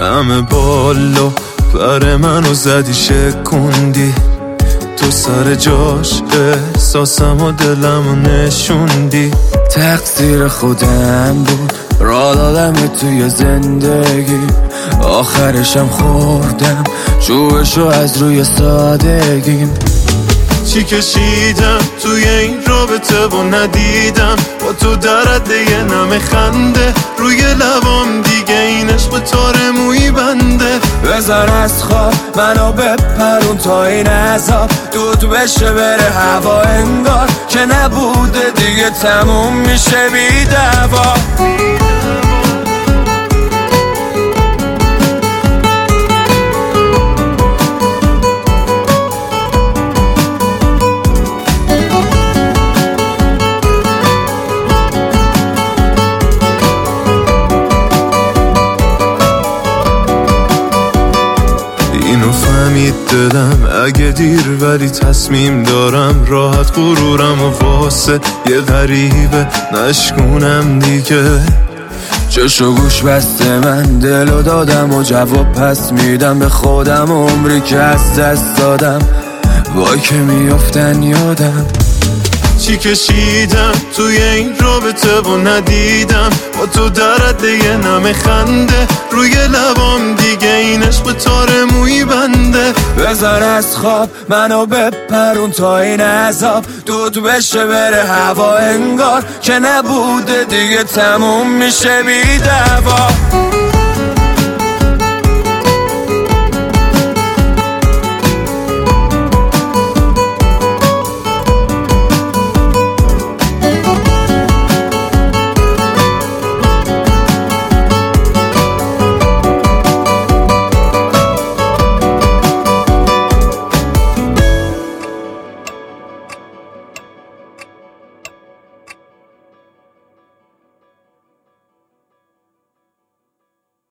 همه بالا پر منو زدی شکوندی، تو سر جاش احساسم و دلمو نشوندی. تقصیر خودم بود را دادم توی زندگی، آخرشم خوردم شوشو از روی سادگیم. چی کشیدم توی این رابطه و ندیدم، با تو درد یه نم خنده روی لبام، دیگه این عشق تار موی بنده. بذار از خواب منو بپرون تا این عذاب دود بشه بره هوا، انگار که نبوده دیگه تموم میشه بی دوا. اینو فهمید دلم اگه دیر، ولی تصمیم دارم راحت غرورم و واسه یه غریبه نشکونم دیگه. چشو گوش بسته من دلو دادم و جواب پس میدم به خودم، عمری که از دست دادم وای که میافتن یادم. چی کشیدم توی این رابطه و ندیدم، با تو درد یه نم خنده روی لبام، دیگه این عشق تار موی بنده. بذار از خواب منو بپرون تا این عذاب دود بشه بره هوا، انگار که نبوده دیگه تموم میشه بی دوا.